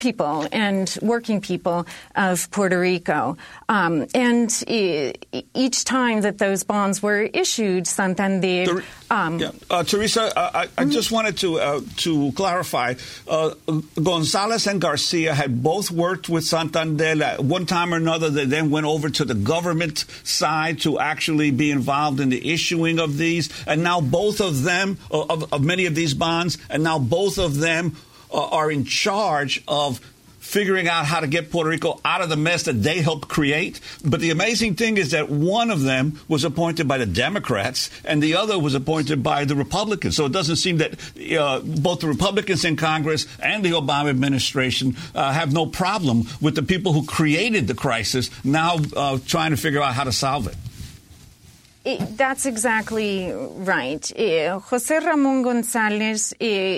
people and working people of Puerto Rico. And each time that those bonds were issued, Santander... Teresa, I just wanted to clarify. Gonzalez and Garcia had both worked with Santander. At one time or another, they then went over to the government side to actually be involved in the issuing of these. And now both of them, of many of these bonds, and now both of them are in charge of figuring out how to get Puerto Rico out of the mess that they helped create. But the amazing thing is that one of them was appointed by the Democrats and the other was appointed by the Republicans. So it doesn't seem that both the Republicans in Congress and the Obama administration have no problem with the people who created the crisis now trying to figure out how to solve it. That's exactly right. Jose Ramon Gonzalez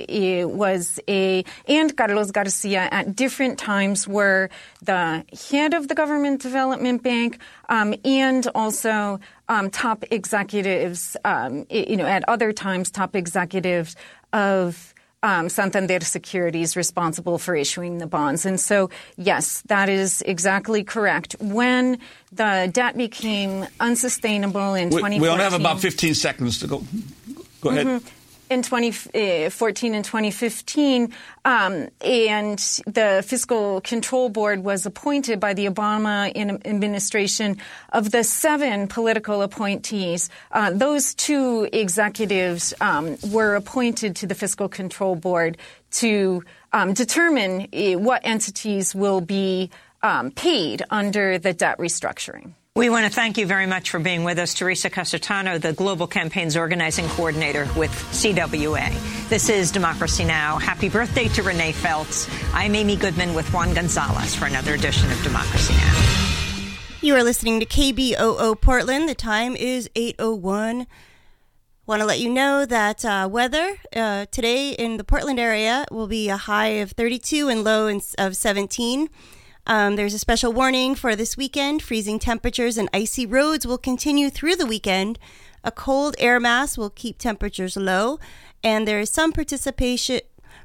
and Carlos Garcia at different times were the head of the Government Development Bank and also top executives, at other times top executives of Santander Securities responsible for issuing the bonds. And so, yes, that is exactly correct. When the debt became unsustainable in 2014... We only have about 15 seconds to go. Go ahead. Mm-hmm. In 2014 and 2015, and the Fiscal Control Board was appointed by the Obama administration. Of the 7 political appointees, those 2 executives were appointed to the Fiscal Control Board to determine what entities will be paid under the debt restructuring. We want to thank you very much for being with us. Teresa Casartano, the Global Campaigns Organizing Coordinator with CWA. This is Democracy Now! Happy birthday to Renee Feltz. I'm Amy Goodman with Juan Gonzalez for another edition of Democracy Now! You are listening to KBOO Portland. The time is 8:01. Want to let you know that weather today in the Portland area will be a high of 32 and low of 17. There's a special warning for this weekend. Freezing temperatures and icy roads will continue through the weekend. A cold air mass will keep temperatures low, and there is some precipitation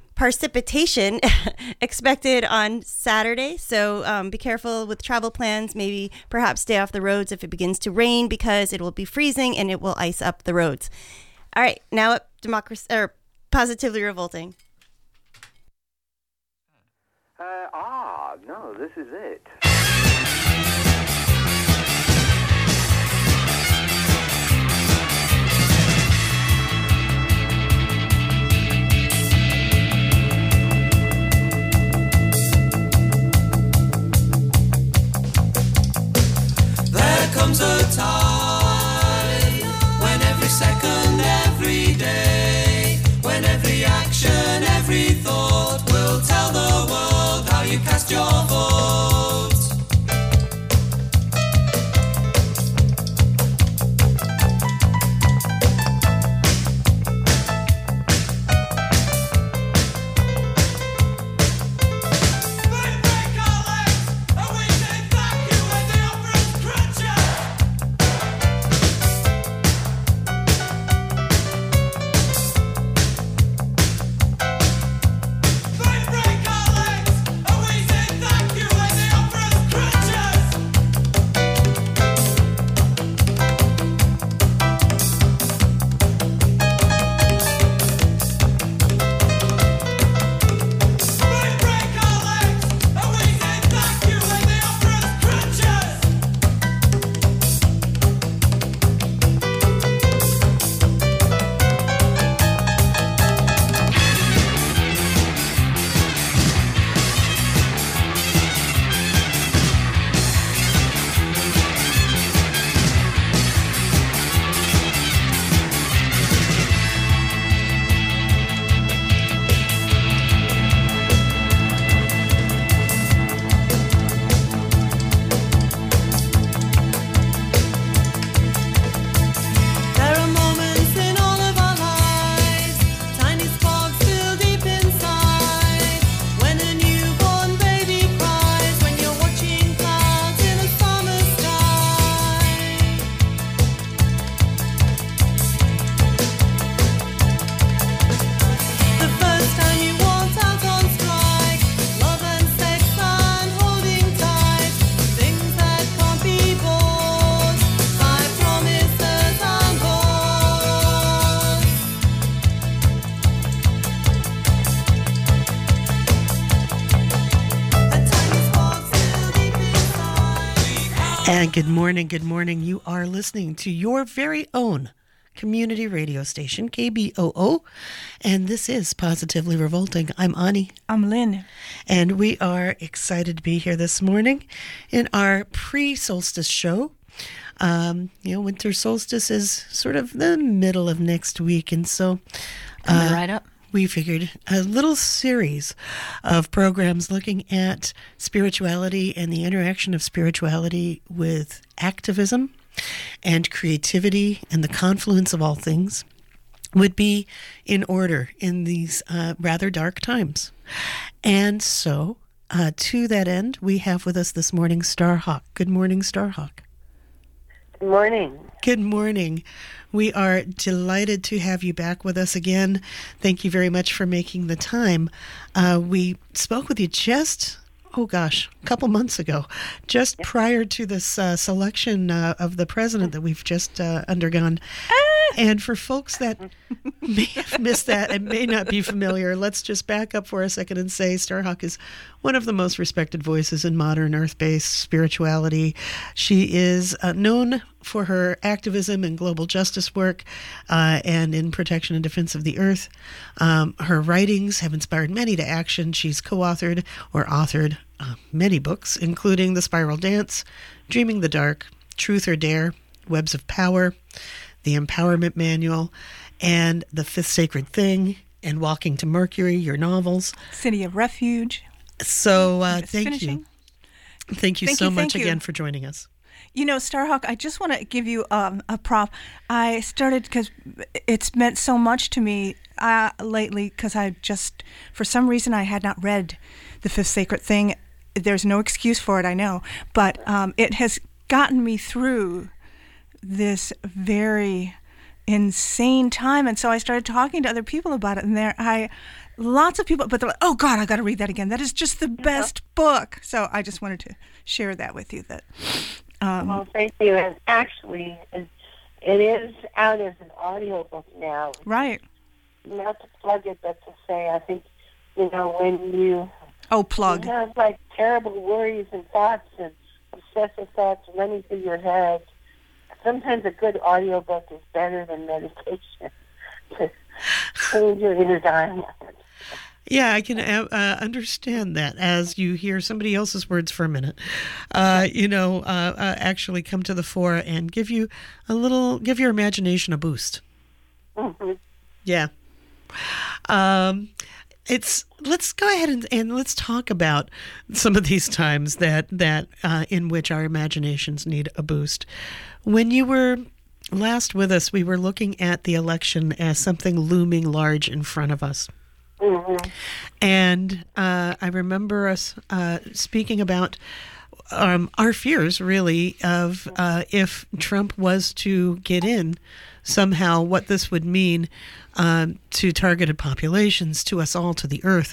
expected on Saturday. So be careful with travel plans. Maybe perhaps stay off the roads if it begins to rain because it will be freezing and it will ice up the roads. All right, now up Positively Revolting. No, this is it. There comes a time when every second, every day, when every action, every thought will tell the world how you cast your vote. And good morning, good morning. You are listening to your very own community radio station, KBOO, and this is Positively Revolting. I'm Ani. I'm Lynn. And we are excited to be here this morning in our pre-solstice show. Winter solstice is sort of the middle of next week, and so coming right up. We figured a little series of programs looking at spirituality and the interaction of spirituality with activism and creativity and the confluence of all things would be in order in these rather dark times. And so, to that end, we have with us this morning Starhawk. Good morning, Starhawk. Good morning. Good morning. We are delighted to have you back with us again. Thank you very much for making the time. We spoke with you just, a couple months ago, just prior to this selection of the president that we've just undergone. And for folks that may have missed that and may not be familiar, let's just back up for a second and say Starhawk is one of the most respected voices in modern earth-based spirituality. She is known for her activism and global justice work and in protection and defense of the earth. Her writings have inspired many to action. She's co-authored or authored many books, including The Spiral Dance, Dreaming the Dark, Truth or Dare, Webs of Power, The Empowerment Manual, and The Fifth Sacred Thing, and Walking to Mercury, your novels. City of Refuge. So thank you. Thank you so much again for joining us. You know, Starhawk, I just want to give you a prop. I started because it's meant so much to me lately because for some reason, I had not read The Fifth Sacred Thing. There's no excuse for it, I know, but it has gotten me through this very insane time, and so I started talking to other people about it, and lots of people, but they're like, "Oh God, I got to read that again. That is just the best book." So I just wanted to share that with you. Well, thank you. And actually, it is out as an audiobook now. Right. Not to plug it, but to say, I think when you plug. You have like terrible worries and thoughts and obsessive thoughts running through your head. Sometimes a good audiobook is better than medication to change your inner dialogue. Yeah, I can understand that as you hear somebody else's words for a minute, actually come to the fore and give your imagination a boost. Mm-hmm. Yeah. Let's go ahead and let's talk about some of these times that in which our imaginations need a boost. When you were last with us, we were looking at the election as something looming large in front of us. Mm-hmm. And I remember us speaking about our fears, really, of if Trump was to get in somehow, what this would mean to targeted populations, to us all, to the earth,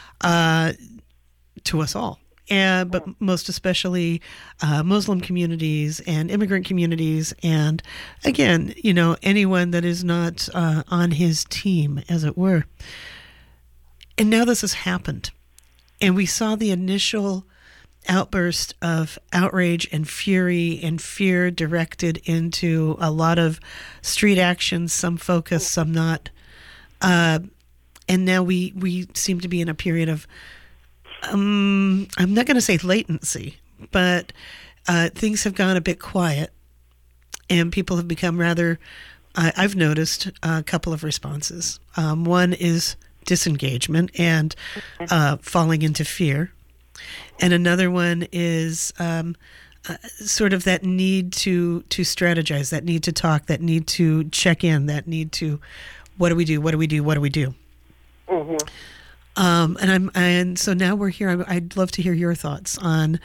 to us all. But most especially Muslim communities and immigrant communities, and again, anyone that is not on his team, as it were. And now this has happened, and we saw the initial outburst of outrage and fury and fear directed into a lot of street actions, some focused, some not. And now we seem to be in a period of I'm not going to say latency, but things have gone a bit quiet, and people have become rather, I've noticed a couple of responses. One is disengagement and falling into fear. And another one is sort of that need to strategize, that need to talk, that need to check in, that need to, what do we do? What do we do? What do we do? Mm-hmm. And so now we're here. I'd love to hear your thoughts on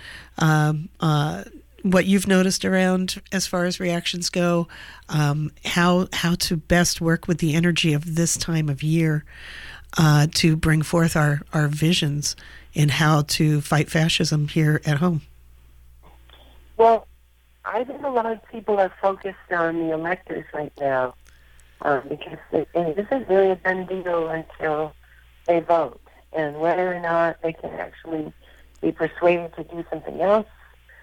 what you've noticed around as far as reactions go, how to best work with the energy of this time of year to bring forth our visions in how to fight fascism here at home. Well, I think a lot of people are focused on the electors right now because this is really a done deal until they vote, and whether or not they can actually be persuaded to do something else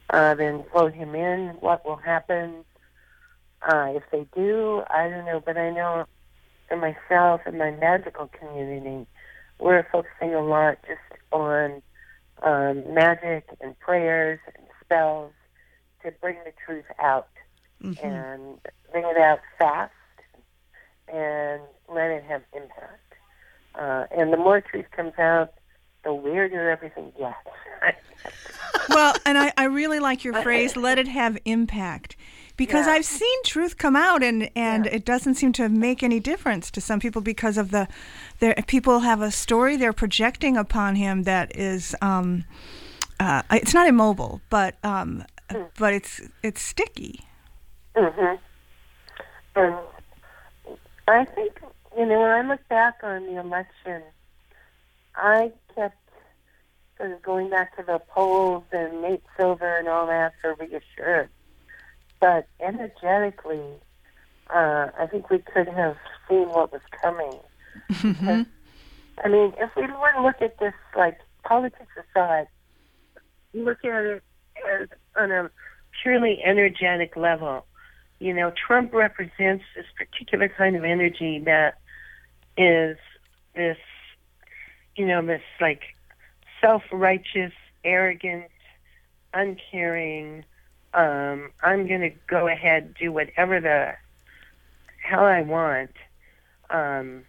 then vote him in. What will happen if they do? I don't know, but I know for myself and my magical community, we're focusing a lot just on magic and prayers and spells to bring the truth out and bring it out fast and let it have impact. And the more truth comes out, the weirder everything gets. Well, and I really like your phrase, let it have impact. Because I've seen truth come out, and it doesn't seem to make any difference to some people because of people have a story they're projecting upon him that is, it's not immobile, but it's sticky. Mm-hmm. And I think, when I look back on the election, I kept sort of going back to the polls and Nate Silver and all that for reassurance. But energetically, I think we could have seen what was coming. Because, if we were to look at this, like, politics aside, you look at it as on a purely energetic level. Trump represents this particular kind of energy that is this, this, like, self-righteous, arrogant, uncaring, I'm going to go ahead, do whatever the hell I want, and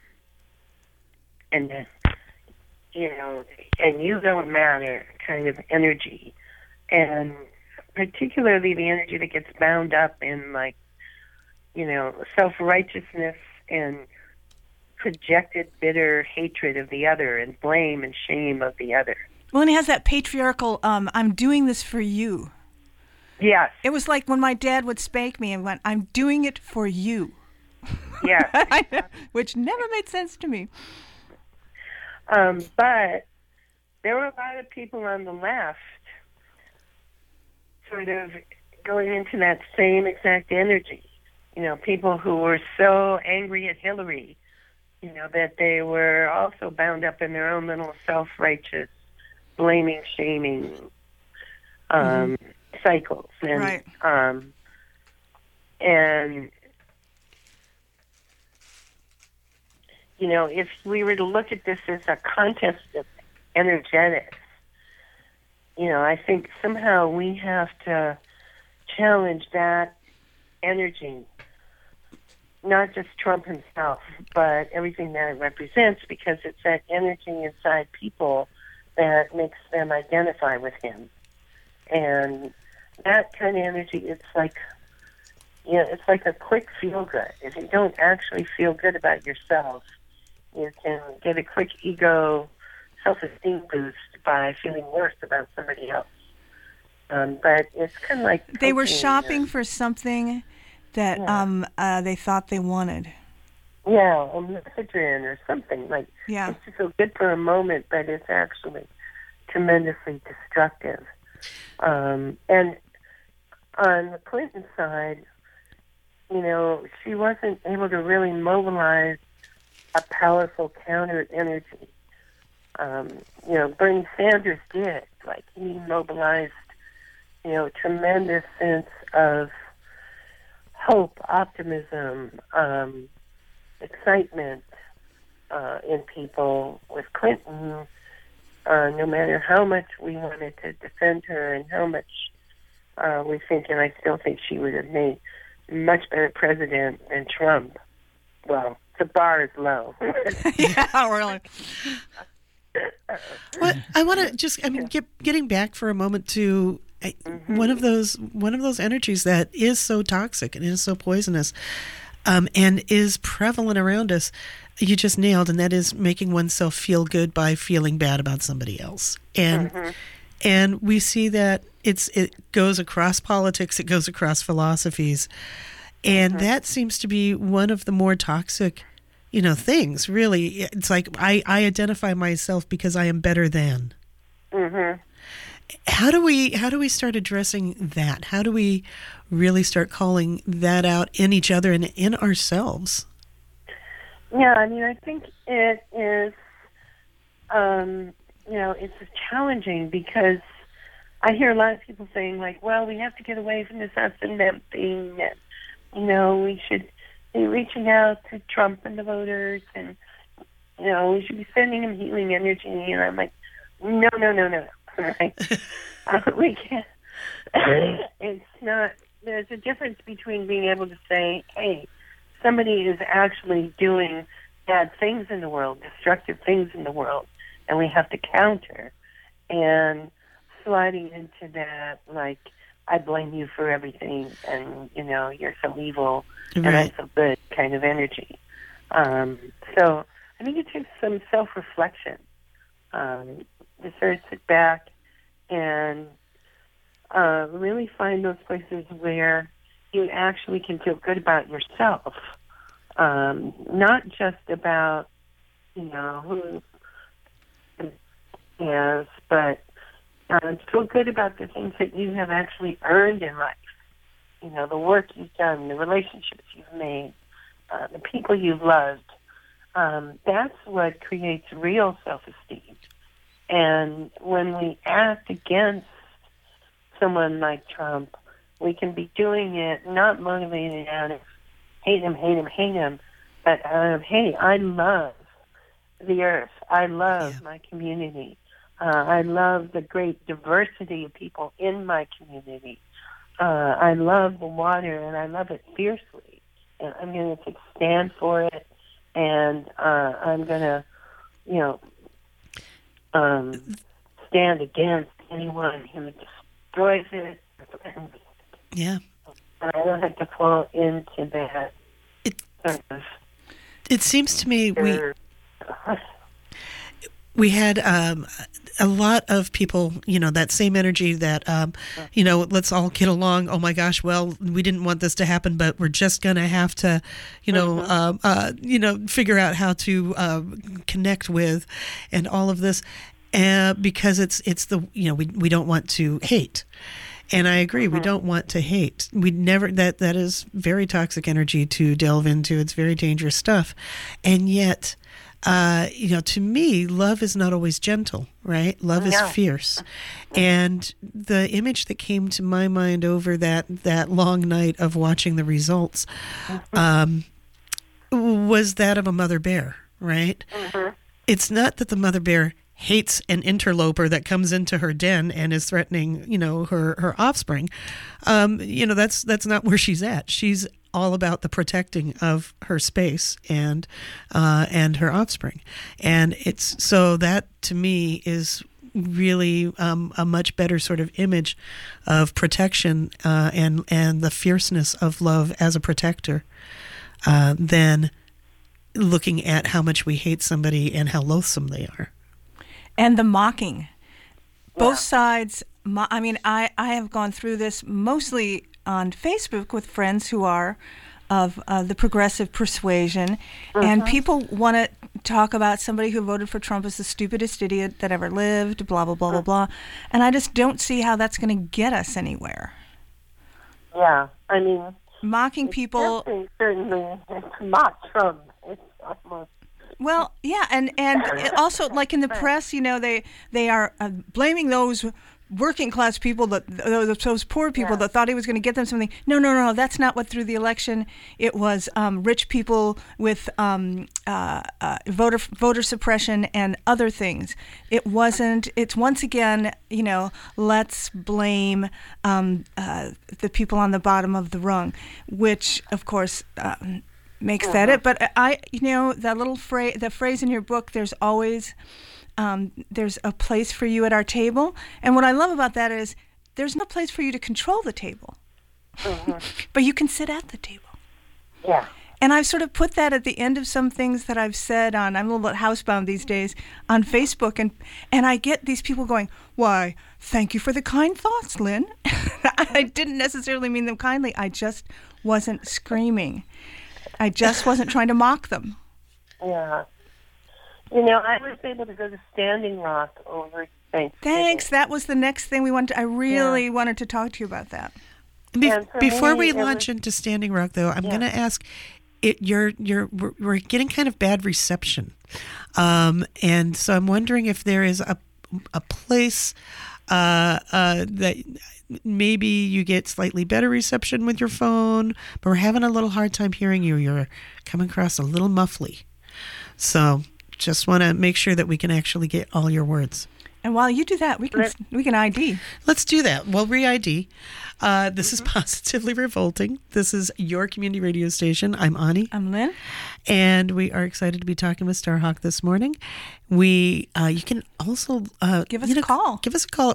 you don't matter kind of energy. And particularly the energy that gets bound up in, like, self-righteousness and projected bitter hatred of the other and blame and shame of the other. Well, and he has that patriarchal, I'm doing this for you. Yes. It was like when my dad would spank me and went, I'm doing it for you. Yes. Which never made sense to me. But there were a lot of people on the left sort of going into that same exact energy. People who were so angry at Hillary, that they were also bound up in their own little self-righteous, blaming, shaming cycles. And, right. And, if we were to look at this as a contest of energetics, I think somehow we have to challenge that energy, not just Trump himself, but everything that it represents, because it's that energy inside people that makes them identify with him. And that kind of energy, it's like a quick feel-good. If you don't actually feel good about yourself, you can get a quick ego self-esteem boost by feeling worse about somebody else. But it's kind of like they were shopping for something that they thought they wanted. Yeah, a methadone or something. Like, yeah. It's to feel good for a moment, but it's actually tremendously destructive. And on the Clinton side, she wasn't able to really mobilize a powerful counter energy. Bernie Sanders did. Like, he mobilized, a tremendous sense of hope, optimism, excitement in people. With Clinton, no matter how much we wanted to defend her and how much we think, and I still think she would have made a much better president than Trump. Well, the bar is low. Yeah, really. Well, I want to just, getting back for a moment to one of those energies that is so toxic and is so poisonous, and is prevalent around us. You just nailed, and that is making oneself feel good by feeling bad about somebody else. And we see that it goes across politics, it goes across philosophies, and that seems to be one of the more toxic things. Really, it's like I identify myself because I am better than. How do we start addressing that? How do we really start calling that out in each other and in ourselves? Yeah, I think it is. It's challenging because I hear a lot of people saying, like, well, we have to get away from this us and them thing, and, you know, we should be reaching out to Trump and the voters, and, you know, we should be sending them healing energy. And I'm like, no. Right? We can't. It's not. There's a difference between being able to say, hey, somebody is actually doing bad things in the world, destructive things in the world, and we have to counter, and sliding into that, like, I blame you for everything, and, you know, you're so evil, and I'm so good kind of energy. So I think it takes some self-reflection to sort of sit back and really find those places where you actually can feel good about yourself, not just about, you know, who is, but feel good about the things that you have actually earned in life. You know, the work you've done, the relationships you've made, the people you've loved. That's what creates real self-esteem. And when we act against someone like Trump, we can be doing it not motivated out of hate him, but out of, hey, I love the earth. I love my community. I love the great diversity of people in my community. I love the water, and I love it fiercely. And I'm going to take a stand for it, and I'm going to, you know, stand against anyone who destroys it. Yeah. And I don't have to fall into that. It seems to me we had a lot of people, you know, that same energy that, you know, let's all get along. Oh my gosh, well, we didn't want this to happen, but we're just going to have to, you know, figure out how to connect with and all of this, because it's the, you know, we don't want to hate. And I agree, we don't want to hate. We never, that is very toxic energy to delve into. It's very dangerous stuff. And yet, you know, to me, love is not always gentle, right? Love is fierce. And the image that came to my mind over that long night of watching the results was that of a mother bear, right? It's not that the mother bear hates an interloper that comes into her den and is threatening, you know, her offspring. You know, that's not where she's at. She's all about the protecting of her space and her offspring. And it's, so that to me is really a much better sort of image of protection and the fierceness of love as a protector than looking at how much we hate somebody and how loathsome they are. And the mocking. Both sides, I mean, I have gone through this mostly on Facebook with friends who are of the progressive persuasion, and people want to talk about somebody who voted for Trump as the stupidest idiot that ever lived, blah, blah, blah, blah, blah. And I just don't see how that's going to get us anywhere. Yeah, I mean... Mocking people... Certainly, to mock Trump, it's almost... Well, yeah, and also, like in the press, you know, they are blaming those working class people, those poor people that thought he was going to get them something. No, that's not what threw the election. It was rich people with voter suppression and other things. It wasn't. It's once again, you know, let's blame the people on the bottom of the rung, which of course. Makes that it, but you know, that little phrase, the phrase in your book, there's always, there's a place for you at our table. And what I love about that is there's no place for you to control the table, but you can sit at the table. Yeah. And I've sort of put that at the end of some things that I've said I'm a little bit housebound these days on Facebook, and I get these people going, why, thank you for the kind thoughts, Lynn. I didn't necessarily mean them kindly. I just wasn't screaming. I just wasn't trying to mock them. Yeah. You know, I was able to go to Standing Rock over Thanksgiving. Thanks. That was the next thing we wanted. I really wanted to talk to you about that. Before we launch into Standing Rock, though, I'm going to ask, we're getting kind of bad reception. And so I'm wondering if there is a place that maybe you get slightly better reception with your phone, but we're having a little hard time hearing you. You're coming across a little muffly. So just want to make sure that we can actually get all your words. And while you do that, we can ID. Let's do that. We'll re-ID. This is Positively Revolting. This is your community radio station. I'm Ani. I'm Lynn. And we are excited to be talking with Starhawk this morning. You can also give us a call. Give us a call at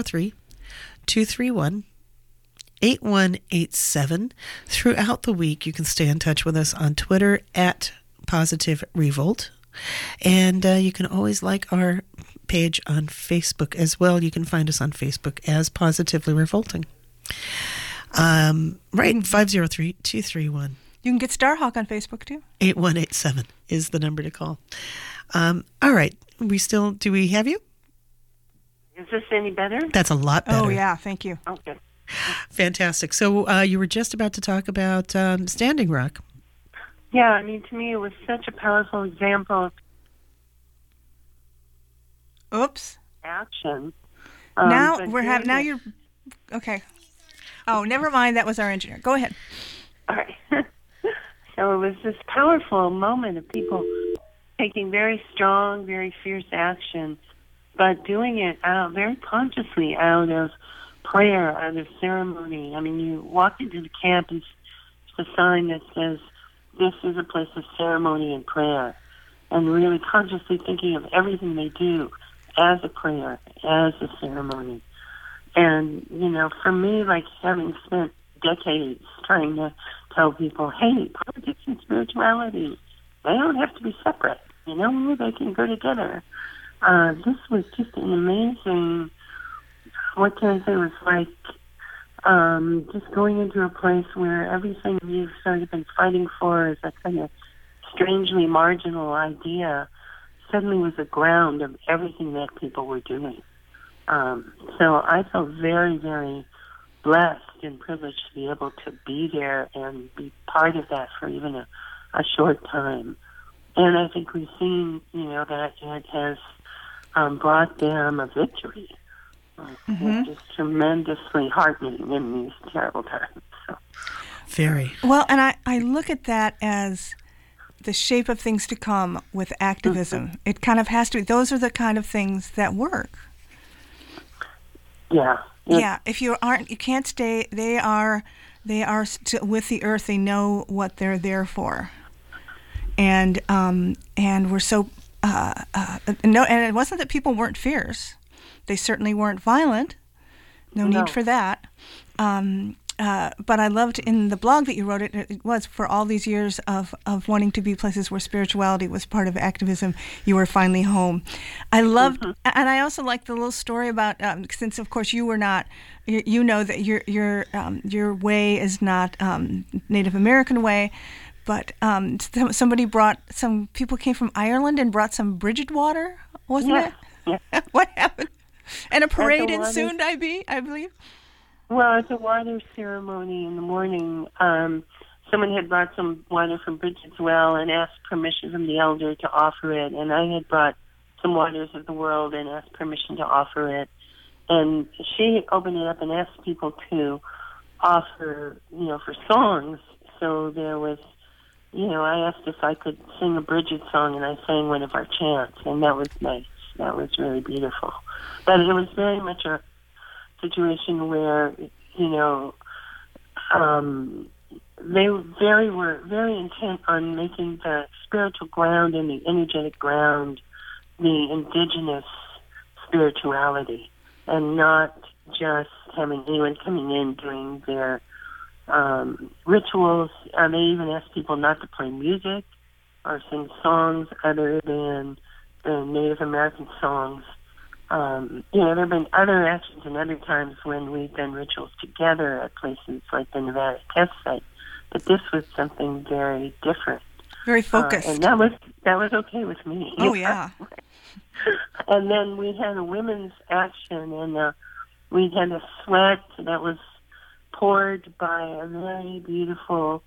503-231-8187. Throughout the week, you can stay in touch with us on Twitter at Positive Revolt. And you can always like our page on Facebook as well. You can find us on Facebook as Positively Revolting. Right, 503-231. You can get Starhawk on Facebook too. 8187 is the number to call. All right, do we have you? Is this any better? That's a lot better. Oh yeah, thank you. Okay. Fantastic. So you were just about to talk about Standing Rock. Yeah, I mean, to me, it was such a powerful example of Oops. action. Now you're okay. Oh, never mind. That was our engineer. Go ahead. All right. So it was this powerful moment of people taking very strong, very fierce action, but doing it very consciously out of prayer, out of ceremony. I mean, you walk into the camp and it's a sign that says, this is a place of ceremony and prayer, and really consciously thinking of everything they do as a prayer, as a ceremony. And, for me, like having spent decades trying to tell people, hey, politics and spirituality, they don't have to be separate. They can go together. This was just an amazing, what can I say, it was like just going into a place where everything you've sort of been fighting for as a kind of strangely marginal idea suddenly was the ground of everything that people were doing. So I felt very, very blessed and privileged to be able to be there and be part of that for even a short time. And I think we've seen, that it has brought them a victory. Which is tremendously heartening in these terrible times. So. Very. Well, and I look at that as the shape of things to come with activism. It kind of has to be. Those are the kind of things that work. Yeah. Yeah. If you can't stay. They are with the earth. They know what they're there for. And we're so no. And it wasn't that people weren't fierce. They certainly weren't violent. No need for that. But I loved in the blog that you wrote, it was for all these years of wanting to be places where spirituality was part of activism, you were finally home. I loved, and I also liked the little story about, since of course you were not, you know that your way is not Native American way, but somebody some people came from Ireland and brought some Bridget water, wasn't it? Yeah. What happened? And a parade ensued, I believe. Well, it's a water ceremony in the morning. Someone had brought some water from Bridget's well and asked permission from the elder to offer it, and I had brought some waters of the world and asked permission to offer it. And she opened it up and asked people to offer, for songs. So there was, I asked if I could sing a Bridget song, and I sang one of our chants, and that was nice. That was really beautiful. But it was very much a situation where, they were very intent on making the spiritual ground and the energetic ground the indigenous spirituality, and not just having anyone coming in doing their rituals. They even asked people not to play music or sing songs other than the Native American songs. There have been other actions and other times when we've done rituals together at places like the Nevada test site, but this was something very different, very focused, and that was okay with me. Oh yeah. And then we had a women's action, and we had a sweat that was poured by a very beautiful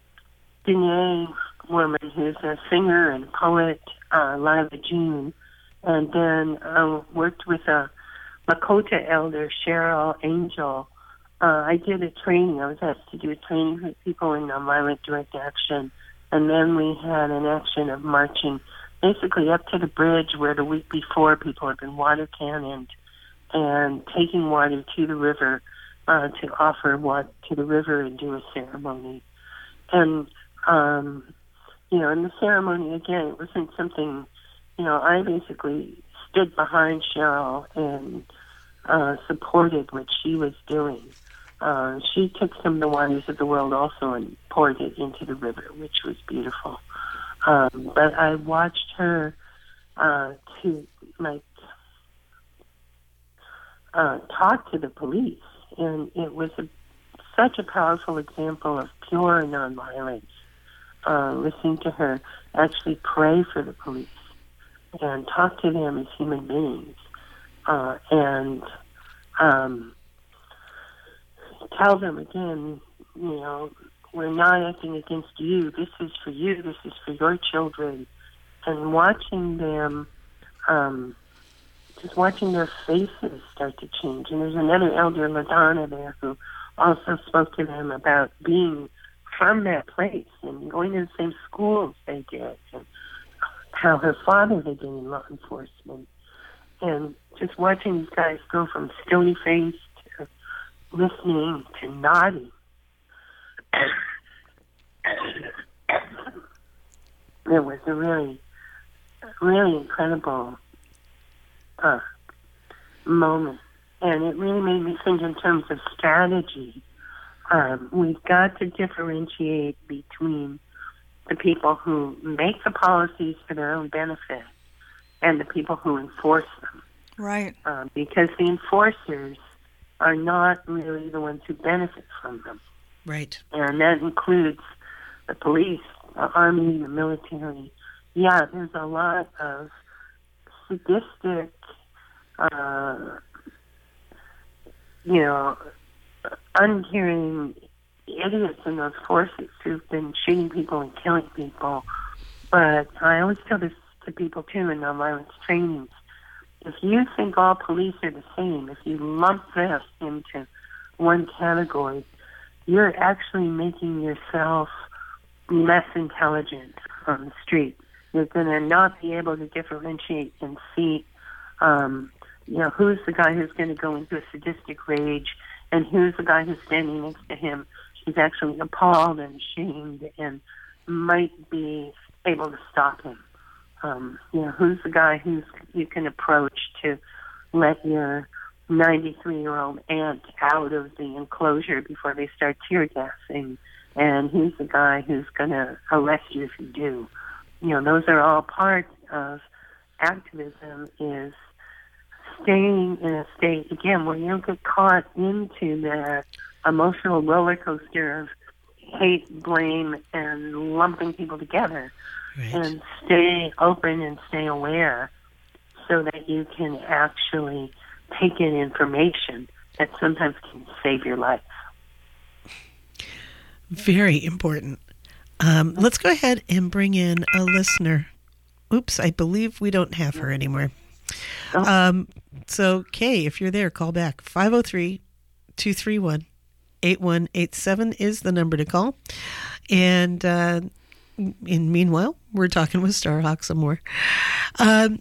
Diné woman who's a singer and poet, Lila June. and then worked with a Lakota elder, Cheryl Angel. I did a training. I was asked to do a training with people in nonviolent direct action, and then we had an action of marching basically up to the bridge where the week before people had been water cannoned, and taking water to the river to offer water to the river and do a ceremony. And, in the ceremony, again, it wasn't something, I basically stood behind Cheryl and supported what she was doing. She took some of the waters of the world also and poured it into the river, which was beautiful. But I watched her talk to the police, and it was such a powerful example of pure nonviolence. Listening to her actually pray for the police and talk to them as human beings, and tell them again, we're not acting against you. This is for you. This is for your children. And watching them, just watching their faces start to change. And there's another elder, LaDonna, there who also spoke to them about being from that place and going to the same schools they did, and how her father had been in law enforcement. And just watching these guys go from stony-faced to listening to nodding. It was a really, really incredible moment. And it really made me think in terms of strategy. We've got to differentiate between the people who make the policies for their own benefit and the people who enforce them. Right. Because the enforcers are not really the ones who benefit from them. Right. And that includes the police, the army, the military. Yeah, there's a lot of sadistic, uncaring idiots in those forces who've been shooting people and killing people. But I always tell this to people, too, in nonviolence trainings. If you think all police are the same, if you lump this into one category, you're actually making yourself less intelligent on the street. You're going to not be able to differentiate and see, who's the guy who's going to go into a sadistic rage and who's the guy who's standing next to him who's actually appalled and ashamed and might be able to stop him. Who's the guy who's you can approach to let your 93-year-old aunt out of the enclosure before they start tear gassing, and who's the guy who's going to arrest you if you do. Those are all parts of activism, is staying in a state, again, where you don't get caught into the emotional roller coaster of hate, blame, and lumping people together. Right. And stay open and stay aware so that you can actually take in information that sometimes can save your life. Very important. Let's go ahead and bring in a listener. Oops, I believe we don't have her anymore. Oh. So, Kay, if you're there, call back. 503-231-8187 is the number to call. And meanwhile, we're talking with Starhawk some more. I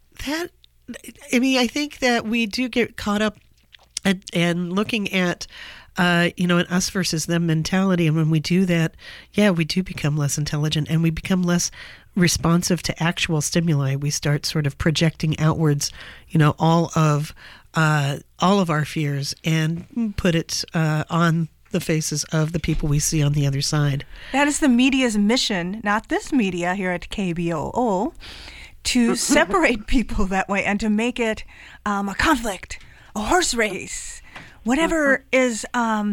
think that we do get caught up and looking at, an us versus them mentality. And when we do that, we do become less intelligent and we become less responsive to actual stimuli. We start sort of projecting outwards, all of our fears and put it on the faces of the people we see on the other side. That is the media's mission, not this media here at KBOO, to separate people that way and to make it a conflict, a horse race, whatever is,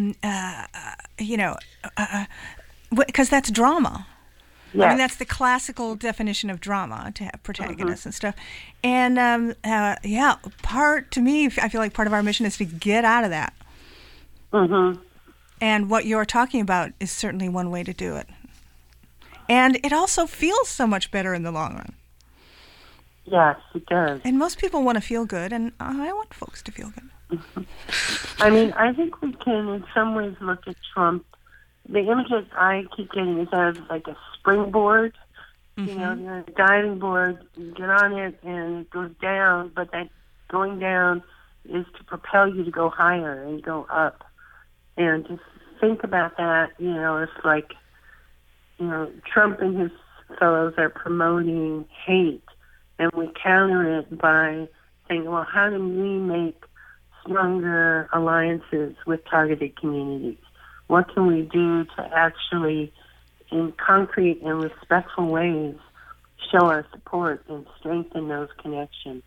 because that's drama. Yes. I mean, that's the classical definition of drama, to have protagonists and stuff. And, to me, I feel like part of our mission is to get out of that. Mm-hmm. And what you're talking about is certainly one way to do it. And it also feels so much better in the long run. Yes, it does. And most people want to feel good, and I want folks to feel good. I mean, I think we can, in some ways, look at Trump. The image that I keep getting is as like a springboard. You know, you're on a diving board, you get on it, and it goes down, but that going down is to propel you to go higher and go up. And to think about that, you know, it's like, you know, Trump and his fellows are promoting hate, and we counter it by saying, well, how do we make stronger alliances with targeted communities? What can we do to actually, in concrete and respectful ways, show our support and strengthen those connections?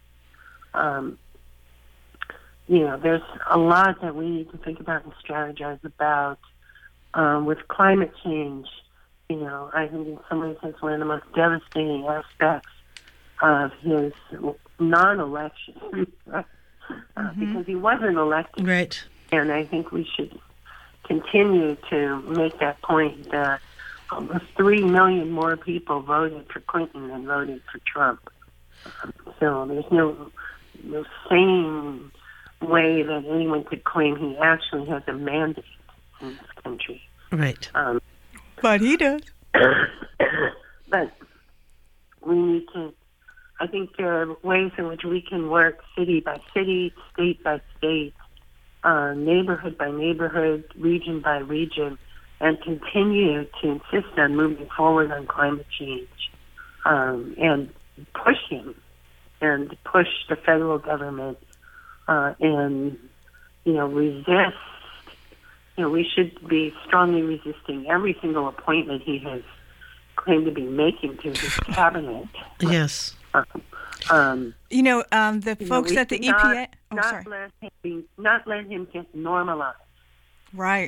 You know, there's a lot that we need to think about and strategize about. With climate change, you know, I think in some ways that's one of the most devastating aspects of his non-election, because he wasn't elected. Right. And I think we should continue to make that point that almost 3 million more people voted for Clinton than voted for Trump. So there's no sane way that anyone could claim he actually has a mandate in this country. Right. But he does. But we need to, I think there are ways in which we can work city by city, state by state, neighborhood by neighborhood, region by region, and continue to insist on moving forward on climate change, and push him and push the federal government, and, you know, resist. You know, we should be strongly resisting every single appointment he has claimed to be making to his cabinet. Yes. You know, the folks at the EPA... Not let him get normalized. Right.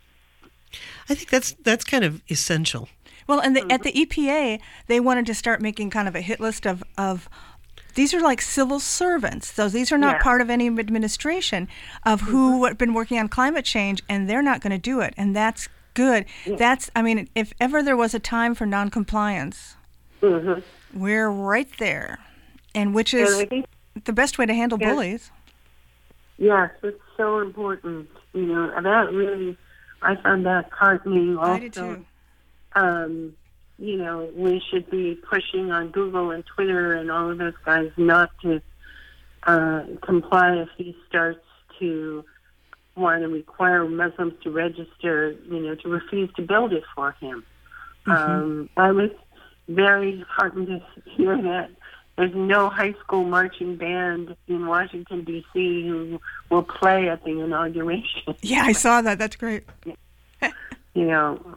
I think that's kind of essential. Well, and at the EPA, they wanted to start making kind of a hit list of these are like civil servants. So these are not part of any administration of who have been working on climate change, and they're not going to do it. And that's good. That's, I mean, if ever there was a time for noncompliance, we're right there. And which is the best way to handle bullies. Yes, it's so important. You know, and that really, I found that heartening also. I did too. You know, we should be pushing on Google and Twitter and all of those guys not to comply if he starts to want to require Muslims to register, you know, to refuse to build it for him. I was very heartened to hear that there's no high school marching band in Washington, D.C. who will play at the inauguration. Yeah, I saw that. That's great. You know,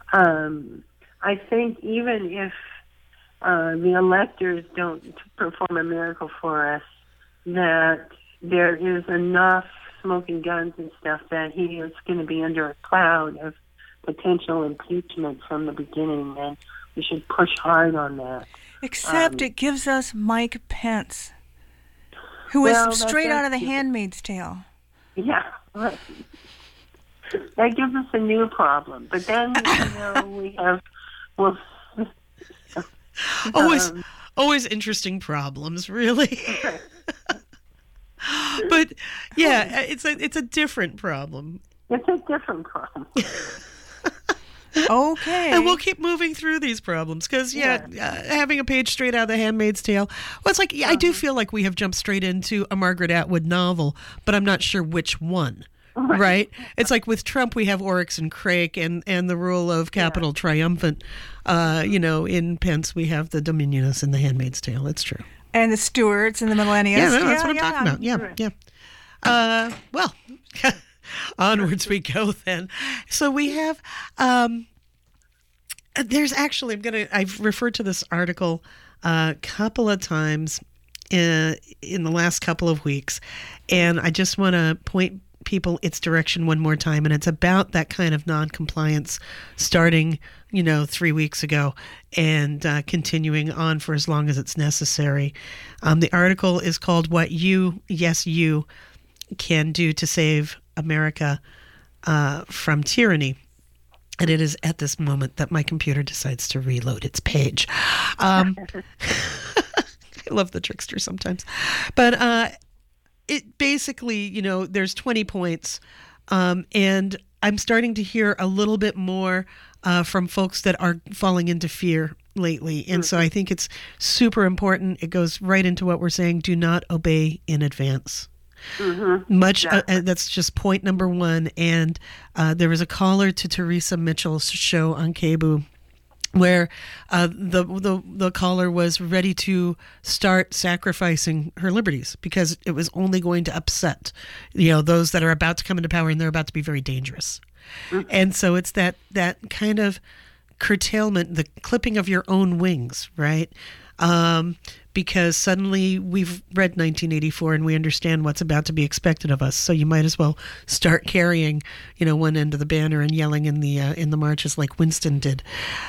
I think even if the electors don't perform a miracle for us, that there is enough smoking guns and stuff that he is going to be under a cloud of potential impeachment from the beginning, and we should push hard on that. Except it gives us Mike Pence, who is straight out of The Handmaid's Tale. Yeah, right. That gives us a new problem. But then, you know, we have... Well, always interesting problems, really. But yeah, it's a different problem. It's a different problem. Okay. And we'll keep moving through these problems because, having a page straight out of The Handmaid's Tale, well, it's like, I do feel like we have jumped straight into a Margaret Atwood novel, but I'm not sure which one. Right? It's like with Trump, we have Oryx and Crake and the rule of capital triumphant. You know, in Pence, we have the Dominionist and The Handmaid's Tale. It's true. And the Stuarts and the Millennials. Yeah, that's what I'm talking about. Yeah. Well, onwards we go then. So we have, there's actually, I've referred to this article a couple of times in the last couple of weeks, and I just want to point people its direction one more time, and it's about that kind of non-compliance starting, 3 weeks ago and continuing on for as long as it's necessary. The article is called What You Can Do to Save America from Tyranny. And it is at this moment that my computer decides to reload its page. I love the trickster sometimes. But it basically, there's 20 points. And I'm starting to hear a little bit more from folks that are falling into fear lately. And so I think it's super important. It goes right into what we're saying. Do not obey in advance. That's just point number one. And there was a caller to Teresa Mitchell's show on KBOO where the caller was ready to start sacrificing her liberties because it was only going to upset those that are about to come into power, and they're about to be very dangerous. And so it's that kind of curtailment, the clipping of your own wings, right? Because suddenly we've read 1984 and we understand what's about to be expected of us. So you might as well start carrying, one end of the banner and yelling in the marches like Winston did.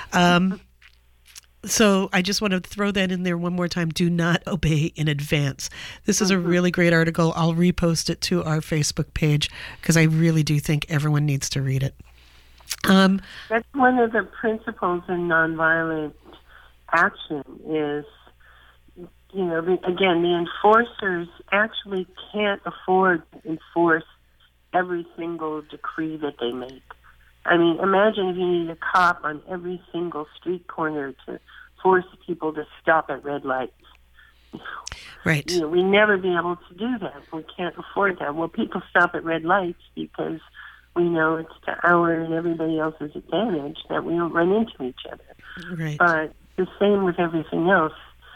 So I just want to throw that in there one more time. Do not obey in advance. This is a really great article. I'll repost it to our Facebook page because I really do think everyone needs to read it. That's one of the principles in nonviolent action is, again, the enforcers actually can't afford to enforce every single decree that they make. I mean, imagine if you need a cop on every single street corner to force people to stop at red lights. Right. We never be able to do that. We can't afford that. Well, people stop at red lights because we know it's to our and everybody else's advantage that we don't run into each other. Right. But the same with everything else.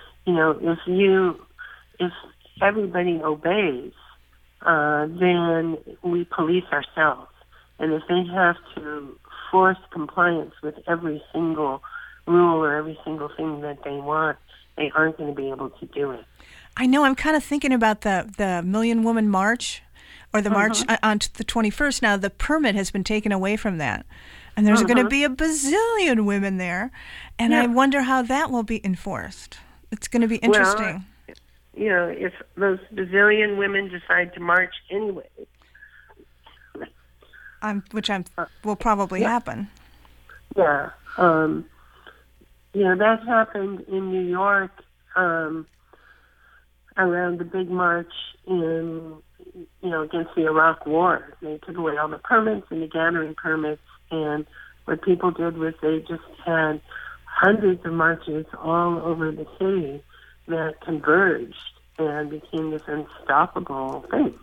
If everybody obeys, then we police ourselves. And if they have to force compliance with every single rule or every single thing that they want, they aren't going to be able to do it. I know. I'm kind of thinking about the Million Woman March, or the march on the 21st. Now the permit has been taken away from that, and there's going to be a bazillion women there, and I wonder how that will be enforced. It's going to be interesting. Well, if those bazillion women decide to march anyway, which will probably happen. Yeah. That happened in New York around the big march against the Iraq War. They took away all the permits and the gathering permits, and what people did was they just had hundreds of marches all over the city that converged and became this unstoppable thing.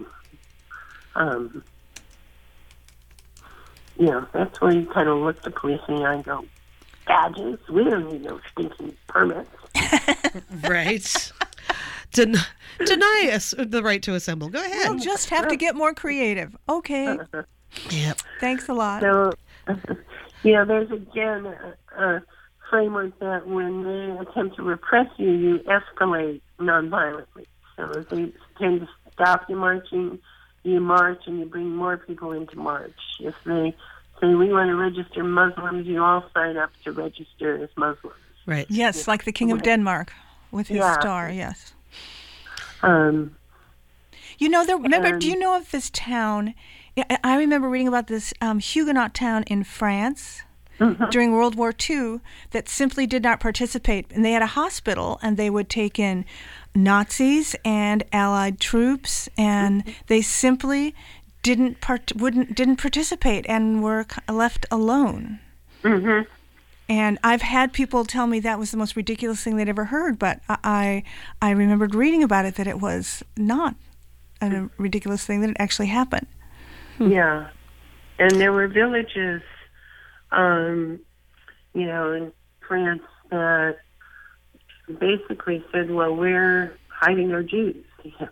That's where you kind of look the police in the eye and go, badges? We don't need no stinking permits. Right. Deny us the right to assemble. Go ahead. We'll just have to get more creative. Okay. Yep. Thanks a lot. So, there's again a framework that when they attempt to repress you, you escalate nonviolently. So if they tend to stop you marching, you march and you bring more people into march. If they say we want to register Muslims, you all sign up to register as Muslims. Right. Yes, like the King of Denmark with his star. Yes. Um, remember? Do you know of this town? I remember reading about this Huguenot town in France during World War II that simply did not participate, and they had a hospital, and they would take in Nazis and Allied troops, and they simply didn't participate and were left alone. Mm-hmm. And I've had people tell me that was the most ridiculous thing they'd ever heard, but I remembered reading about it that it was not a ridiculous thing, that it actually happened. Yeah. And there were villages, in France that basically said, well, we're hiding our Jews.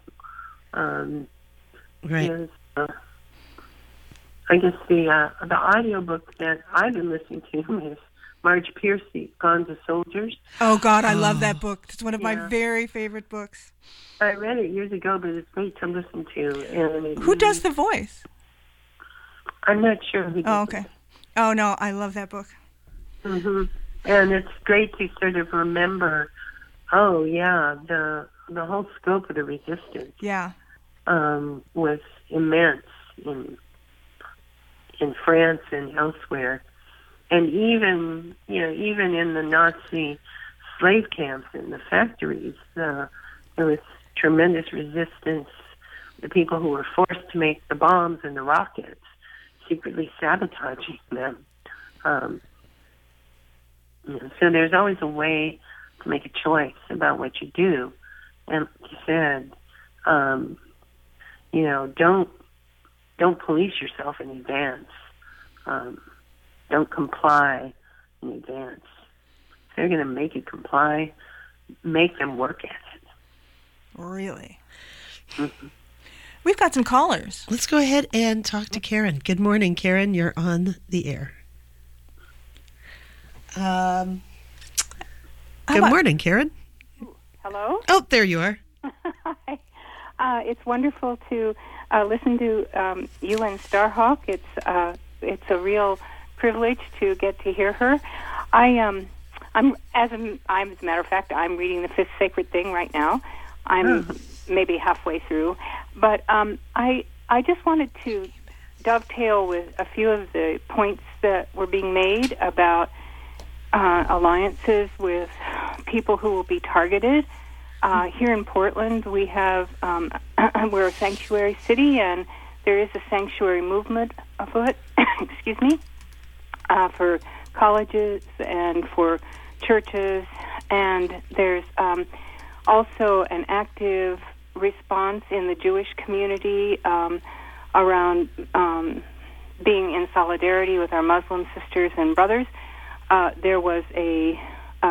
Right. I guess the audiobook that I've been listening to is Marge Piercy, Gone to Soldiers. Oh, God, I love that book. It's one of my very favorite books. I read it years ago, but it's great to listen to. And who does the voice? I'm not sure who does okay. Oh, no, I love that book. Mm-hmm. And it's great to sort of remember, the whole scope of the resistance was immense in France and elsewhere. And even in the Nazi slave camps and the factories. There was tremendous resistance. The people who were forced to make the bombs and the rockets, secretly sabotaging them. So there's always a way to make a choice about what you do. And like you said, don't police yourself in advance. Don't comply in advance. If they're going to make you comply, make them work at it. Really? Mm-hmm. We've got some callers. Let's go ahead and talk to Karen. Good morning, Karen. You're on the air. Good morning, Karen. Hello? Oh, there you are. Hi. It's wonderful to listen to you and Starhawk. It's a real privilege to get to hear her. As a matter of fact, I'm reading the Fifth Sacred Thing right now. I'm maybe halfway through, but I just wanted to dovetail with a few of the points that were being made about alliances with people who will be targeted. Here in Portland, we have we're a sanctuary city, and there is a sanctuary movement afoot. Excuse me, for colleges and for churches, and there's also an active response in the Jewish community around being in solidarity with our Muslim sisters and brothers. There was a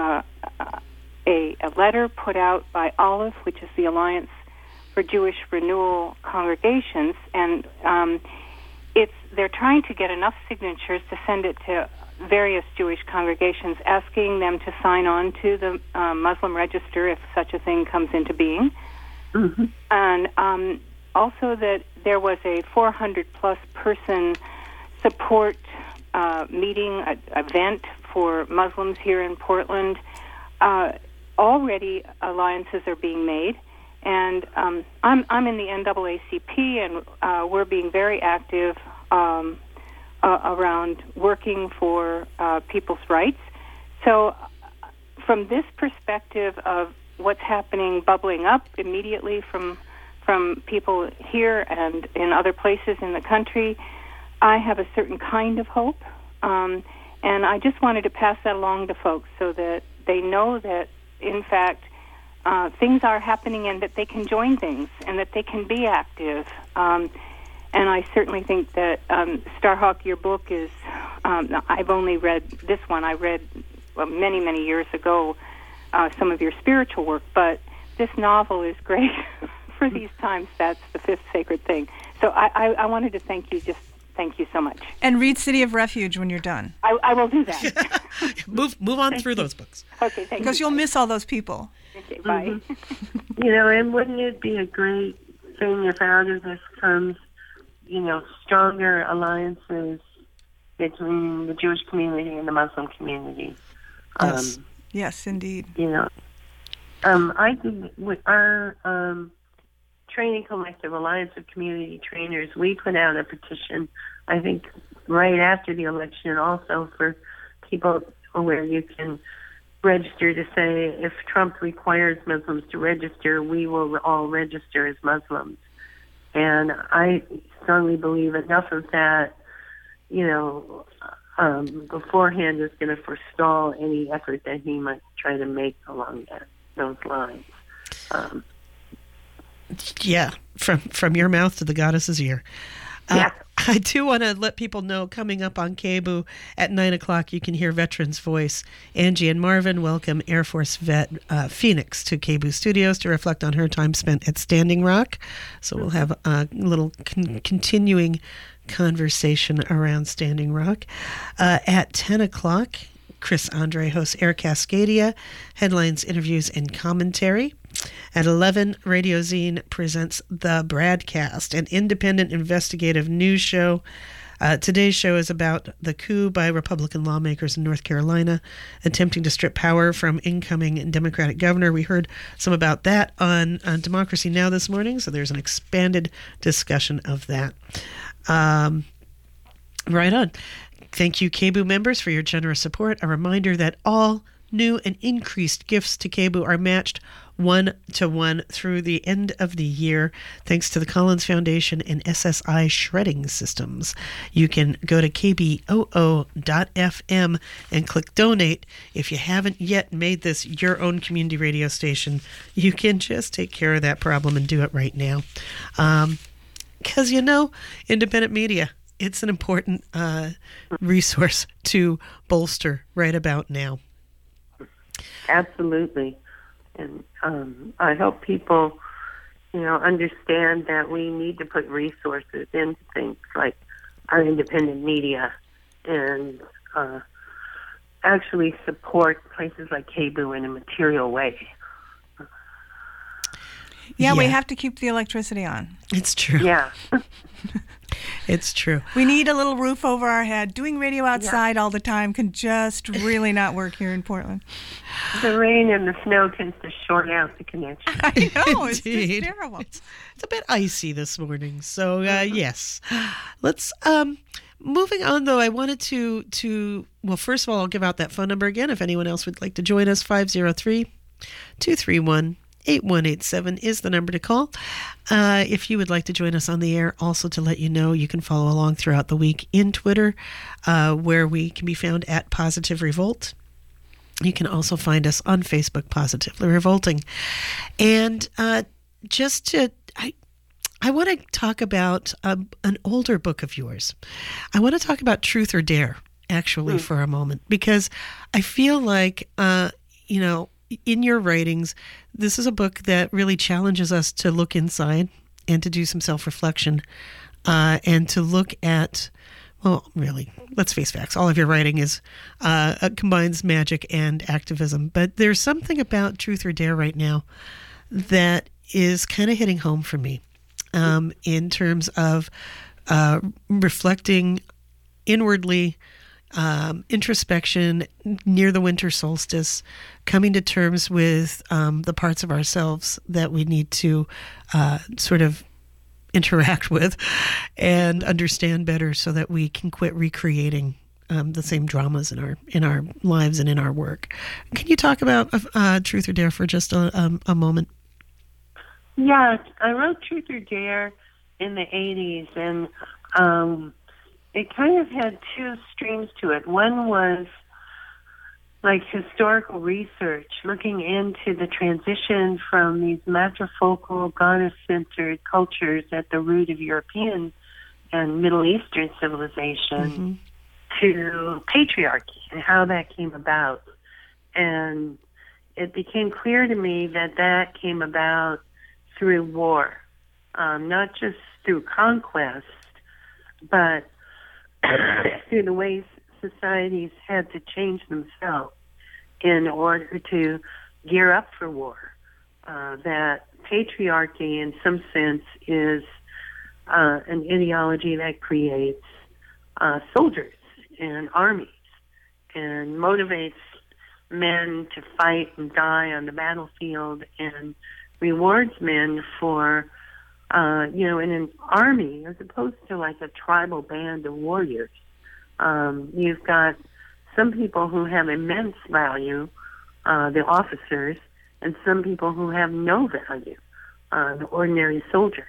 letter put out by Aleph, which is the Alliance for Jewish Renewal Congregations, and they're trying to get enough signatures to send it to various Jewish congregations, asking them to sign on to the Muslim register if such a thing comes into being. Mm-hmm. And also that there was a 400-plus person support meeting, event for Muslims here in Portland. Already alliances are being made, and I'm in the NAACP, and we're being very active around working for people's rights. So from this perspective of what's happening, bubbling up immediately from people here and in other places in the country, I have a certain kind of hope. And I just wanted to pass that along to folks so that they know that, in fact, things are happening and that they can join things and that they can be active. And I certainly think that Starhawk, your book is, I've only read this one. I read many, many years ago some of your spiritual work, but this novel is great for these times. That's the Fifth Sacred Thing. So I wanted to thank you, thank you so much. And read City of Refuge when you're done. I will do that. move on through those books. Okay, thank you. Because you'll miss all those people. Okay, bye. Mm-hmm. And wouldn't it be a great thing if out of this comes, stronger alliances between the Jewish community and the Muslim community? Yes. Yes, indeed. I think with our training collective, Alliance of Community Trainers, we put out a petition, I think, right after the election, also for people where you can register to say, if Trump requires Muslims to register, we will all register as Muslims. And I strongly believe enough of that, beforehand is going to forestall any effort that he might try to make along those lines. Yeah, from your mouth to the goddess's ear. Yeah. I do want to let people know, coming up on KBOO at 9 o'clock, you can hear Veterans Voice. Angie and Marvin welcome Air Force vet Phoenix to KBOO Studios to reflect on her time spent at Standing Rock. So we'll have a little continuing conversation around Standing Rock. At 10 o'clock, Chris Andre hosts Air Cascadia, headlines, interviews, and commentary. At 11, Radio Zine presents The Bradcast, an independent investigative news show. Today's show is about the coup by Republican lawmakers in North Carolina attempting to strip power from incoming Democratic governor. We heard some about that on Democracy Now! This morning, so there's an expanded discussion of that. Right on. Thank you, KBOO members, for your generous support. A reminder that all new and increased gifts to KBOO are matched 1-to-1 through the end of the year, thanks to the Collins Foundation and SSI Shredding Systems. You can go to kboo.fm and click donate. If you haven't yet made this your own community radio station, you can just take care of that problem and do it right now. Because, independent media, it's an important resource to bolster right about now. Absolutely. And I hope people, understand that we need to put resources into things like our independent media and actually support places like KBOO in a material way. Yeah, we have to keep the electricity on. It's true. Yeah. It's true. We need a little roof over our head. Doing radio outside all the time can just really not work here in Portland. The rain and the snow tends to short out the connection. I know. It's Indeed. just terrible. It's a bit icy this morning. So, yes. Let's, moving on, though, I wanted to, well, first of all, I'll give out that phone number again. If anyone else would like to join us, 503-231-8187 is the number to call. If you would like to join us on the air, also to let you know, you can follow along throughout the week in Twitter, where we can be found at Positive Revolt. You can also find us on Facebook, Positively Revolting. And I want to talk about an older book of yours. I want to talk about Truth or Dare, actually, for a moment, because I feel like, in your writings, this is a book that really challenges us to look inside and to do some self-reflection and to look at, well, really, let's face facts. All of your writing is combines magic and activism. But there's something about Truth or Dare right now that is kind of hitting home for me in terms of reflecting inwardly, introspection near the winter solstice, coming to terms with the parts of ourselves that we need to sort of interact with and understand better so that we can quit recreating the same dramas in our lives and in our work. Can you talk about Truth or Dare for just a moment? Yeah, I wrote Truth or Dare in the 80s, and it kind of had two streams to it. One was like historical research, looking into the transition from these matrifocal, goddess-centered cultures at the root of European and Middle Eastern civilization to patriarchy and how that came about. And it became clear to me that came about through war, not just through conquest, but through the ways societies had to change themselves in order to gear up for war. That patriarchy, in some sense, is an ideology that creates soldiers and armies and motivates men to fight and die on the battlefield and rewards men for in an army, as opposed to like a tribal band of warriors. You've got some people who have immense value, the officers, and some people who have no value, the ordinary soldiers,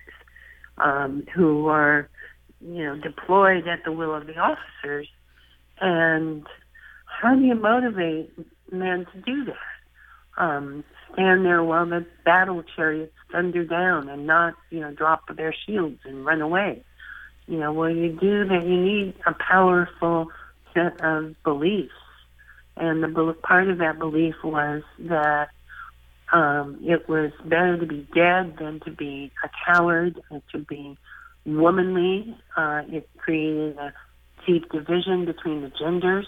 who are, deployed at the will of the officers. And how do you motivate men to do that? Stand there while the battle chariots thunder down and not, drop their shields and run away. Well, you do that, you need a powerful set of beliefs. And part of that belief was that it was better to be dead than to be a coward and to be womanly. It created a deep division between the genders.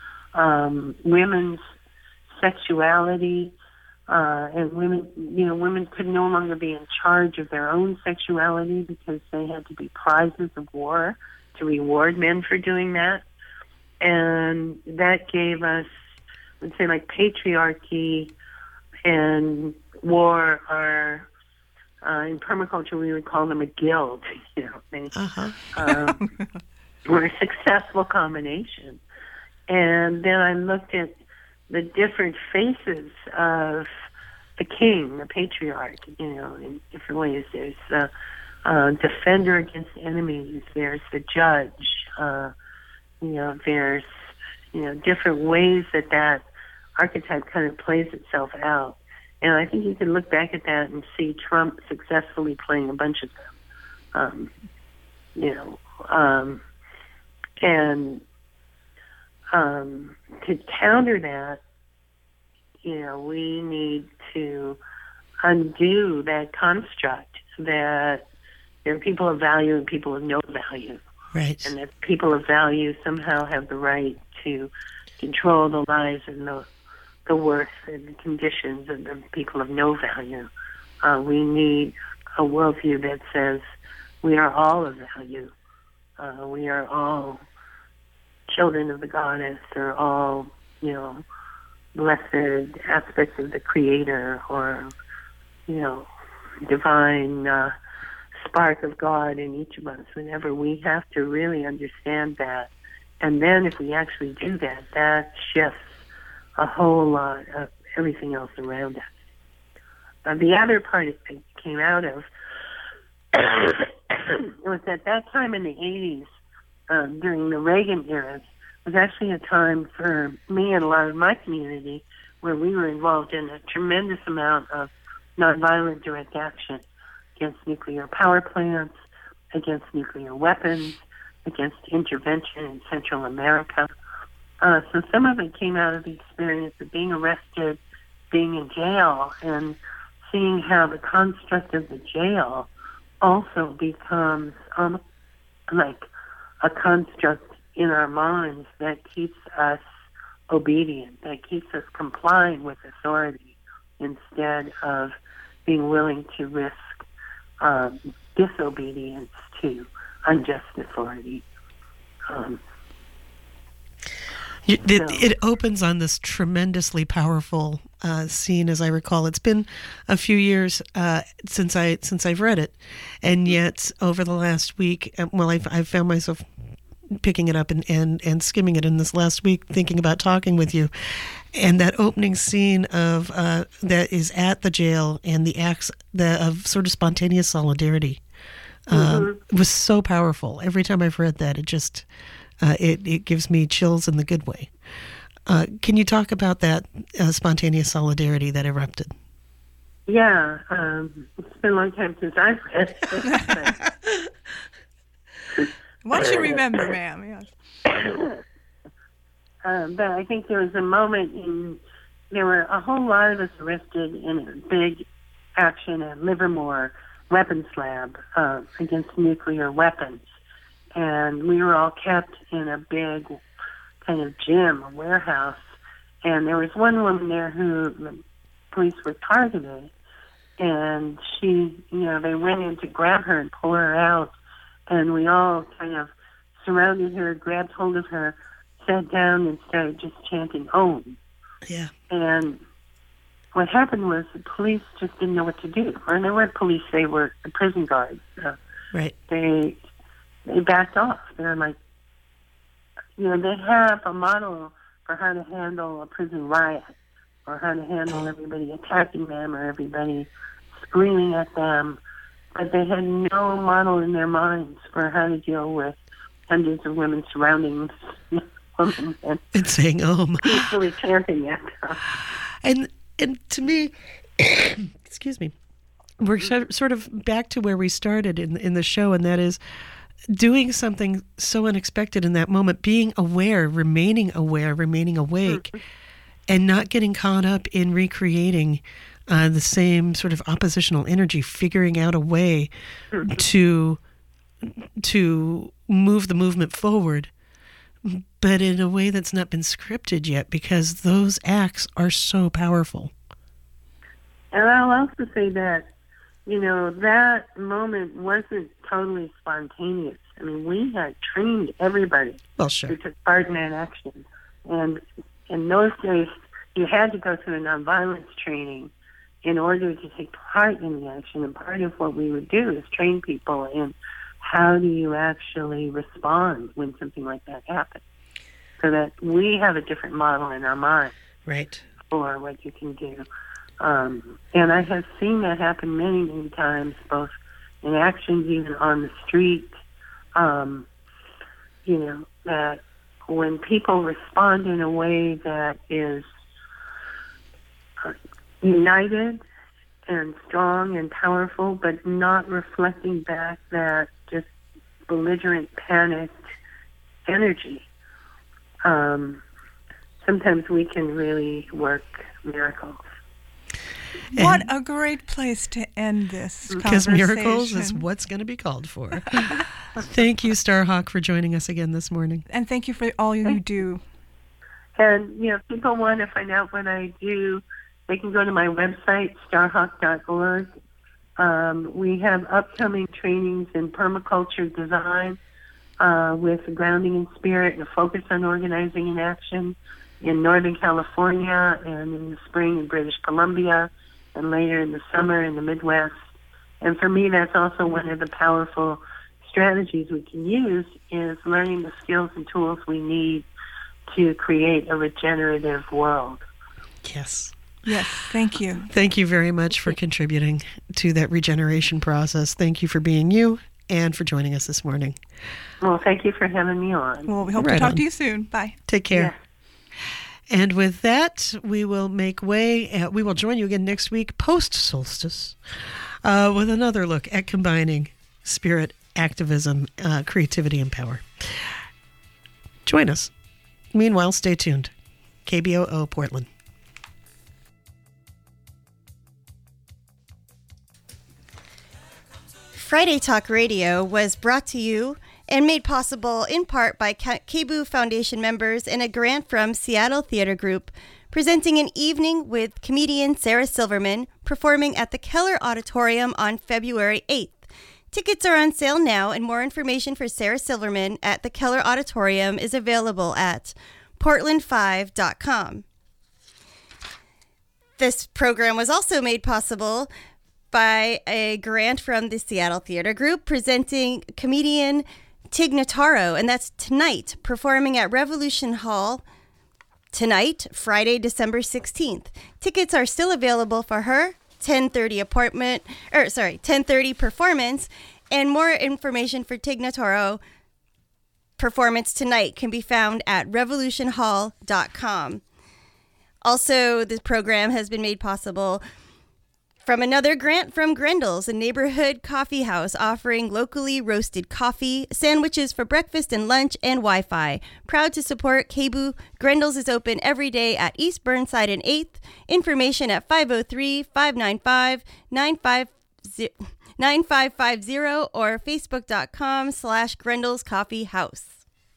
Women's sexuality, and women could no longer be in charge of their own sexuality because they had to be prizes of war to reward men for doing that. And that gave us, let's say, like patriarchy and war are, in permaculture we would call them a guild, were a successful combination. And then I looked at the different faces of the king, the patriarch, in different ways. There's the defender against enemies. There's the judge. There's, different ways that archetype kind of plays itself out. And I think you can look back at that and see Trump successfully playing a bunch of them. To counter that, we need to undo that construct that there are people of value and people of no value. Right. And that people of value somehow have the right to control the lives and the worth and the conditions of the people of no value. We need a worldview that says we are all of value. We are all children of the goddess, or all, blessed aspects of the Creator, or, divine spark of God in each of us. Whenever we have to really understand that, and then if we actually do that, that shifts a whole lot of everything else around us. The other part it came out of was at that time in the 80s, during the Reagan era, was actually a time for me and a lot of my community where we were involved in a tremendous amount of nonviolent direct action against nuclear power plants, against nuclear weapons, against intervention in Central America. So some of it came out of the experience of being arrested, being in jail, and seeing how the construct of the jail also becomes like a construct in our minds that keeps us obedient, that keeps us complying with authority instead of being willing to risk disobedience to unjust authority. It opens on this tremendously powerful scene, as I recall. It's been a few years since I've read it, and yet over the last week, I've found myself picking it up and skimming it in this last week, thinking about talking with you, and that opening scene of that is at the jail and the acts of sort of spontaneous solidarity was so powerful. Every time I've read that, it just it gives me chills in the good way. Can you talk about that spontaneous solidarity that erupted? Yeah, it's been a long time since I've read it. Once you remember, ma'am, yes. But I think there was a moment there were a whole lot of us arrested in a big action at Livermore Weapons Lab against nuclear weapons. And we were all kept in a big kind of gym, a warehouse. And there was one woman there who the police were targeted. And she, they went in to grab her and pull her out. And we all kind of surrounded her, grabbed hold of her, sat down and started just chanting "Om." Yeah. And what happened was the police just didn't know what to do. Or they weren't police, they were the prison guards. Right. They backed off. They're like, they have a model for how to handle a prison riot, or how to handle everybody attacking them, or everybody screaming at them. But they had no model in their minds for how to deal with hundreds of women surrounding this woman and saying "Om," peacefully chanting at them. And to me, excuse me, we're sort of back to where we started in the show, and that is doing something so unexpected in that moment, being aware, remaining awake, and not getting caught up in recreating the same sort of oppositional energy, figuring out a way to move the movement forward, but in a way that's not been scripted yet, because those acts are so powerful. And I'll also say that, that moment wasn't totally spontaneous. I mean, we had trained everybody Well, sure. who took part in that action. And in those days, you had to go through a nonviolence training in order to take part in the action. And part of what we would do is train people in how do you actually respond when something like that happens, so that we have a different model in our mind. Right. for what you can do. And I have seen that happen many, many times, both in actions, even on the street. That when people respond in a way that is united and strong and powerful, but not reflecting back that just belligerent, panicked energy, sometimes we can really work miracles. What a great place to end this because conversation. Miracles is what's going to be called for. Thank you, Starhawk, for joining us again this morning. And thank you for all you do. And, if people want to find out what I do, they can go to my website, starhawk.org. We have upcoming trainings in permaculture design with grounding in spirit and a focus on organizing and action in Northern California and in the spring in British Columbia and later in the summer in the Midwest. And for me, that's also one of the powerful strategies we can use is learning the skills and tools we need to create a regenerative world. Yes. Yes, thank you. Thank you very much for contributing to that regeneration process. Thank you for being you and for joining us this morning. Well, thank you for having me on. Well, we hope to talk to you soon. Bye. Take care. Yeah. And with that, we will make way. We will join you again next week, post-solstice, with another look at combining spirit, activism, creativity, and power. Join us. Meanwhile, stay tuned. KBOO Portland. Friday Talk Radio was brought to you and made possible in part by KBOO Foundation members and a grant from Seattle Theater Group, presenting an evening with comedian Sarah Silverman performing at the Keller Auditorium on February 8th. Tickets are on sale now, and more information for Sarah Silverman at the Keller Auditorium is available at portland5.com. This program was also made possible by a grant from the Seattle Theater Group presenting comedian Tig Notaro, and that's tonight, performing at Revolution Hall tonight, Friday, December 16th. Tickets are still available for her 10:30 performance, and more information for Tig Notaro performance tonight can be found at revolutionhall.com. Also, this program has been made possible from another grant from Grendel's, a neighborhood coffee house offering locally roasted coffee, sandwiches for breakfast and lunch, and Wi-Fi. Proud to support KBOO, Grendel's is open every day at East Burnside and 8th. Information at 503-595-9550 or facebook.com/Grendel's Coffee House.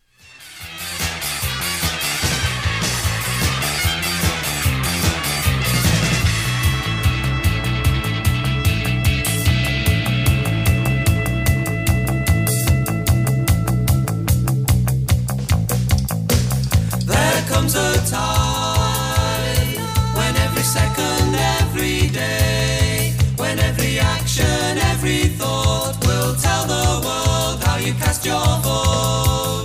There comes a time when every second, every day, when every action, every thought will tell the world how you cast your vote.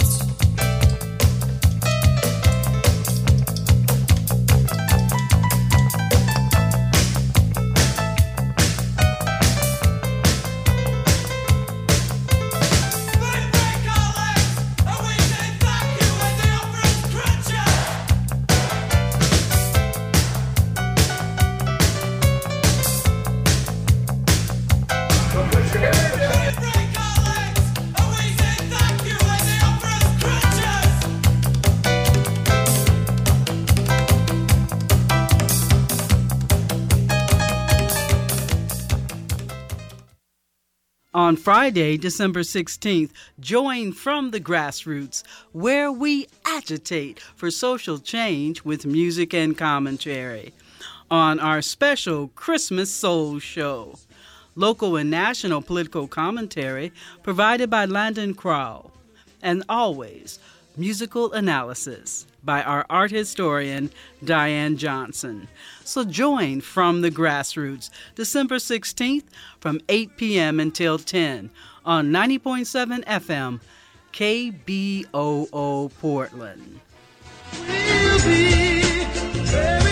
On Friday, December 16th, join From the Grassroots, where we agitate for social change with music and commentary. On our special Christmas Soul Show, local and national political commentary provided by Landon Crowell, and always musical analysis by our art historian, Diane Johnson. So join From the Grassroots, December 16th from 8 p.m. until 10 on 90.7 FM, KBOO Portland. We'll be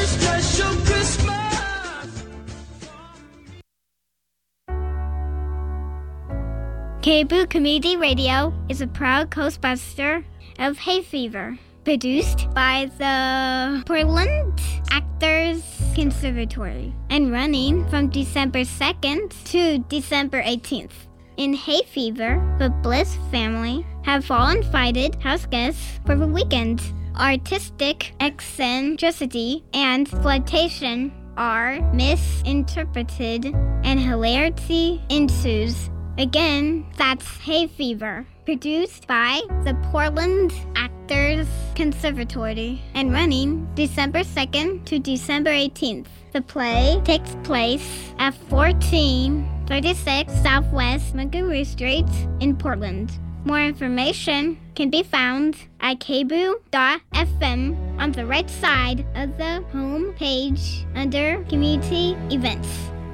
KBOO Community Radio is a proud co-sponsor of Hay Fever, produced by the Portland Actors Conservatory and running from December 2nd to December 18th. In Hay Fever, the Bliss family have vol-invited house guests for the weekend. Artistic eccentricity and flirtation are misinterpreted and hilarity ensues. Again, that's Hay Fever, produced by the Portland Actors Conservatory and running December 2nd to December 18th. The play takes place at 1436 Southwest Montgomery Street in Portland. More information can be found at kboo.fm on the right side of the home page under Community Events.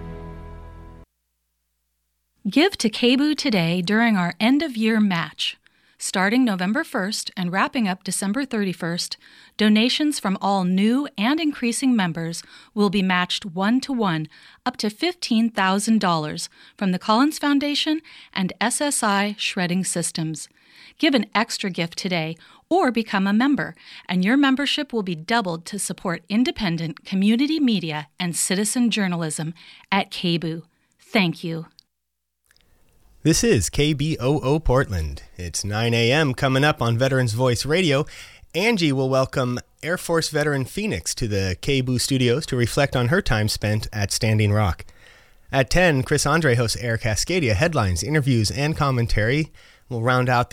Give to KBOO today during our end-of-year match. Starting November 1st and wrapping up December 31st, donations from all new and increasing members will be matched 1-to-1 up to $15,000 from the Collins Foundation and SSI Shredding Systems. Give an extra gift today or become a member, and your membership will be doubled to support independent community media and citizen journalism at KBOO. Thank you. This is KBOO Portland. It's 9 a.m. coming up on Veterans Voice Radio. Angie will welcome Air Force veteran Phoenix to the KBOO studios to reflect on her time spent at Standing Rock. At 10, Chris Andre hosts Air Cascadia headlines, interviews, and commentary. We'll round out